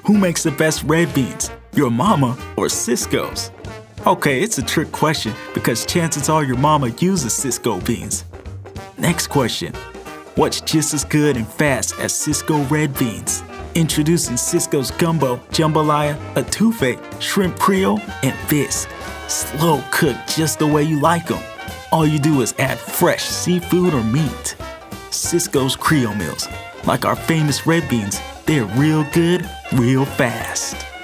Who makes the best red beans, your mama or Sysco's? Okay, it's a trick question because chances are your mama uses Sysco beans. Next question. What's just as good and fast as Sysco red beans? Introducing Sysco's Gumbo, Jambalaya, Etouffee, Shrimp Creole, and Bisque. Slow cooked just the way you like them. All you do is add fresh seafood or meat. Sysco's Creole meals, like our famous red beans, they're real good, real fast.